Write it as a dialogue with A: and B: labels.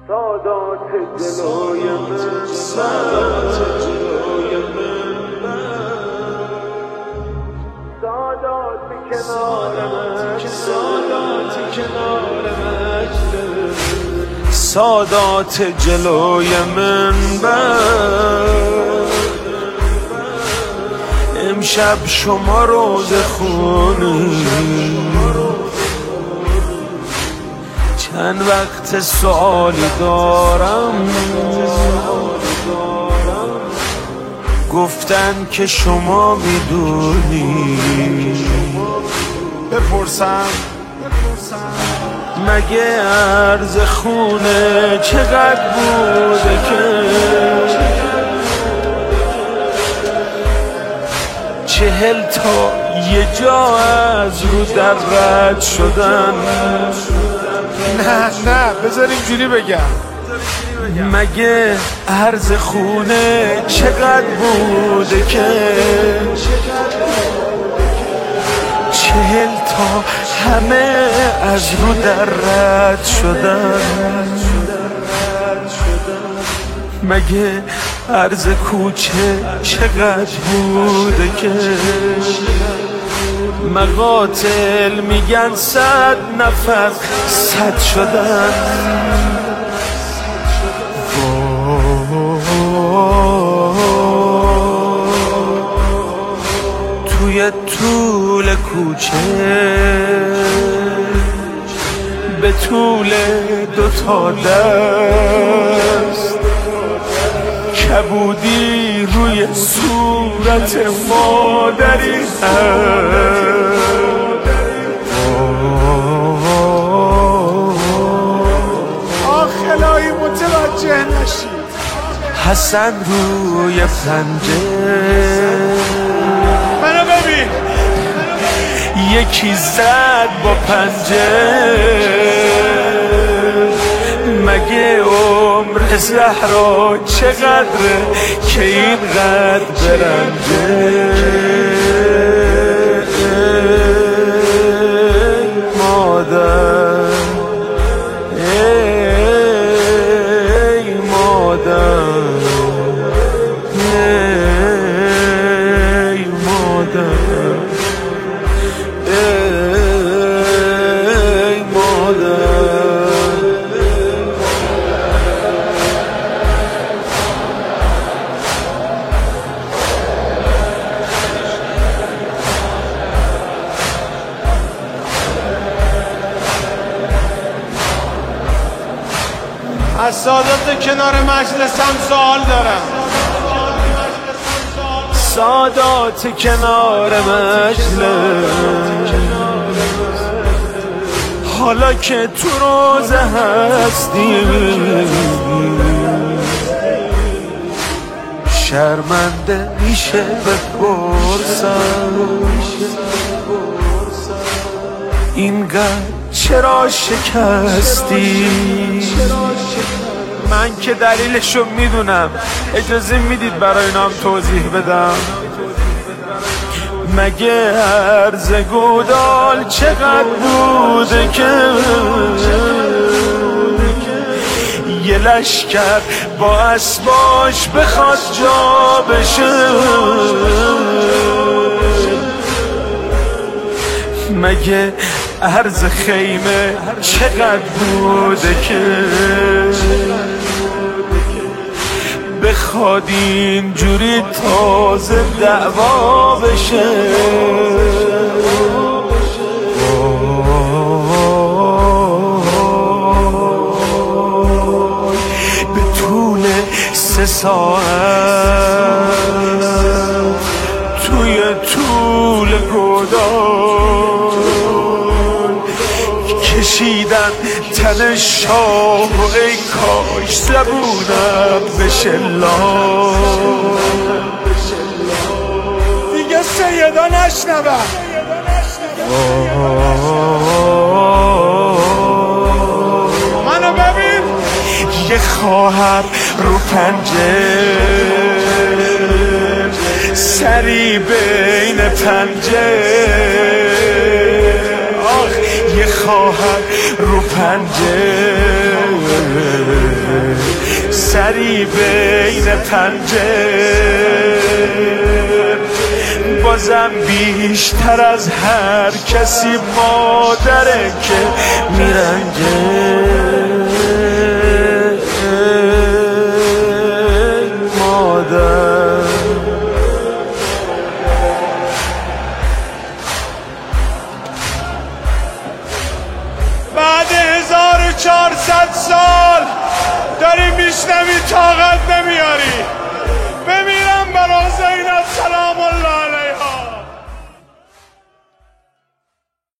A: سادات جلوی من، سادات جلوی من، سادات کنار من، سادات کنار مجلس، سادات جلوی من. امشب شما روزه خونی، چند وقت سوالی دارم، گفتن که شما میدونی.
B: بپرسم
A: مگه عرض خونه چقدر بوده که 40 تا یه جا از رو در رد شدن؟
B: نه بذار اینجوری بگم.
A: مگه عرض خونه چقدر بوده که 40 تا همه از رو در رد شدن؟ مگه عرض کوچه چقدر بوده که مقاتل میگن 100 نفر 100 شدن؟ توی طول کوچه به طول 2 تا دست کبودی روی صورت مادری هست.
B: آخلایی متوجه نشید.
A: حسن روی پنجه
B: منو ببین،
A: یکی زد با پنجه. مگه عمر زهرا چقدره که اینقدر برنجه؟ مادر ای مادر ای مادر ای مادر.
B: از سادات کنار مجلسم سوال دارم.
A: سادات کنار مجلس، حالا که تو روزه هستی شرمنده میشه بپرسم اینقدر چرا شکستی؟ من که دلیلشو میدونم، اجازه میدید برای نام توضیح بدم؟ مگه عرض گودال چقدر بوده که یه لشکر با اسباش بخواد جا بشه؟ مگه عرض خیمه چقدر بوده که بخواد اینجوری تازه دعوا بشه؟ به طول 3 ساعت توی طول گودال کشیدن تن شاه و ای کاش زبونم بشه لال.
B: دیگه سیدا نشنوم. منو ببین،
A: یه خواهر رو پنجه، سری بین پنجه، آخ یه خواهر رو پنجه نری بین پنجه بازم بیشتر از هر کسی مادره که میرنجه مادر
B: بعد 1400 سال داری میشنوی طاقت نمیاری بمیرم برا زینب